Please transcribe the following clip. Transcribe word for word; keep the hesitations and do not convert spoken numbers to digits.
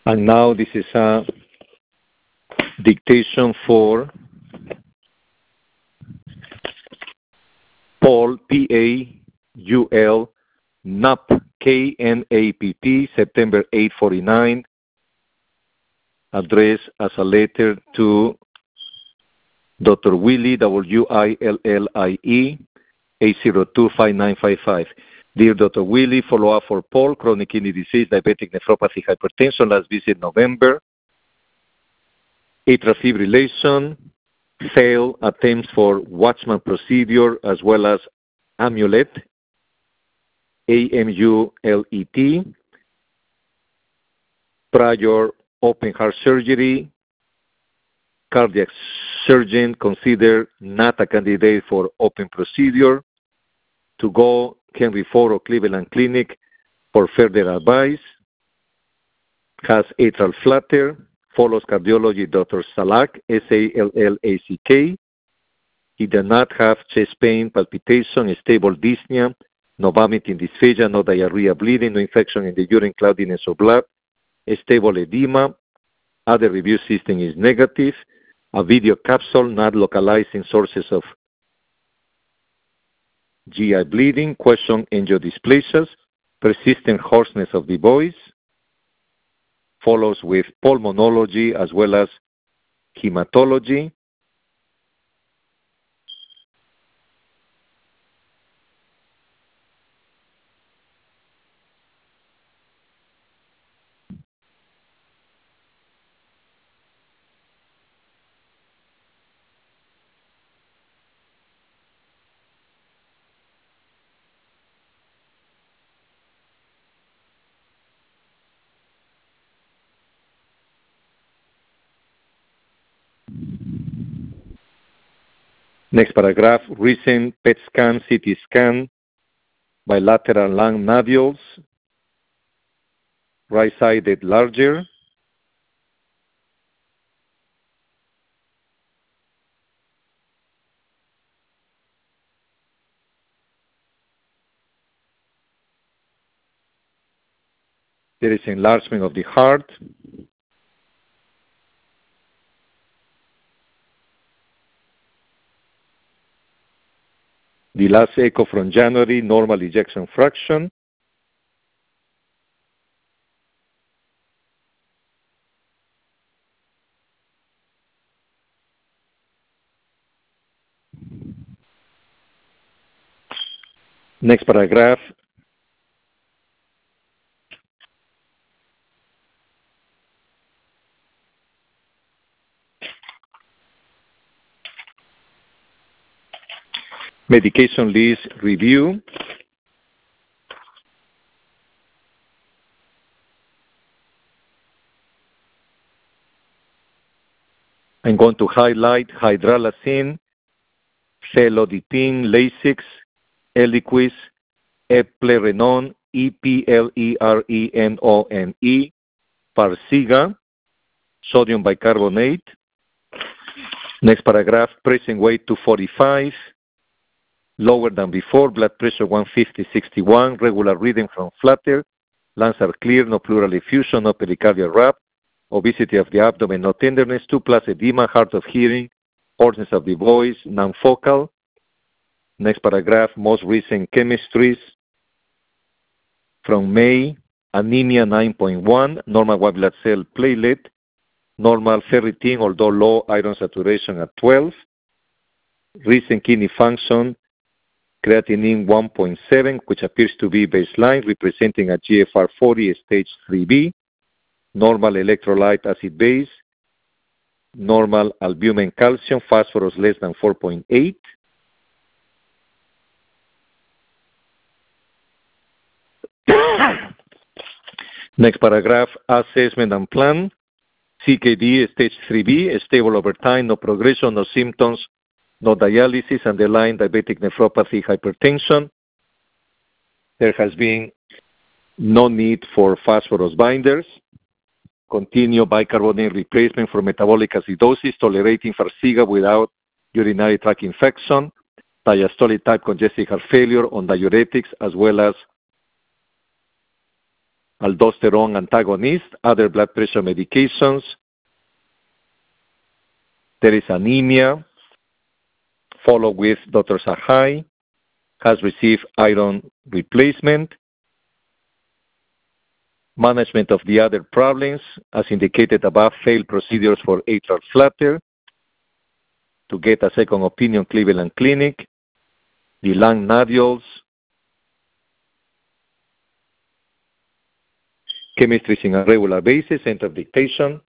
And now this is a dictation for Paul, P A U L, N A P, K N A P T, September eighth, forty-nine, addressed as a letter to Doctor Willie, W I L L I E, eight zero two, five nine five five. Dear Doctor Willie, follow-up for Paul, chronic kidney disease, diabetic nephropathy, hypertension, last visit November, atrial fibrillation, failed attempts for Watchman procedure as well as Amulet, A M U L E T, prior open heart surgery, cardiac surgeon considered not a candidate for open procedure, to go Henry Ford or Cleveland Clinic for further advice, has atrial flutter, follows cardiology Doctor Salak, S A L L A C K. He did not have chest pain, palpitation, stable dyspnea, no vomiting, dysphagia, no diarrhea, bleeding, no infection in the urine, cloudiness of blood, stable edema. Other review system is negative. A video capsule not localizing sources of G I bleeding, question angiodysplasias, persistent hoarseness of the voice, follows with pulmonology as well as hematology. Next paragraph, recent P E T scan, C T scan, bilateral lung nodules, right-sided larger. There is enlargement of the heart. The last echo from January, normal ejection fraction. Next paragraph. Medication list review. I'm going to highlight hydralazine, felodipine, Lasix, Eliquis, eplerenone, E P L E R E N O N E, Farxiga, sodium bicarbonate. Next paragraph, present weight two forty-five, lower than before, blood pressure one fifty sixty-one, regular reading from flutter, lungs are clear, no pleural effusion, no pericardial rap, obesity of the abdomen, no tenderness, two plus edema, hard of hearing, hoarseness of the voice, non-focal. Next paragraph, most recent chemistries from May, anemia nine point one, normal white blood cell platelet, normal ferritin, although low iron saturation at twelve, recent kidney function, creatinine one point seven, which appears to be baseline, representing a G F R forty stage three B, normal electrolyte acid base, normal albumin calcium, phosphorus less than four point eight. Next paragraph, assessment and plan. C K D stage three B, stable over time, no progression, no symptoms, no dialysis, underlying diabetic nephropathy, hypertension. There has been no need for phosphorus binders. Continue bicarbonate replacement for metabolic acidosis, tolerating Farxiga without urinary tract infection, diastolic type congestive heart failure on diuretics, as well as aldosterone antagonist, other blood pressure medications. There is anemia, followed with Doctor Sahai, has received iron replacement. Management of the other problems, as indicated above, failed procedures for atrial flutter. To get a second opinion, Cleveland Clinic. The lung nodules. Chemistries in a regular basis, enter dictation.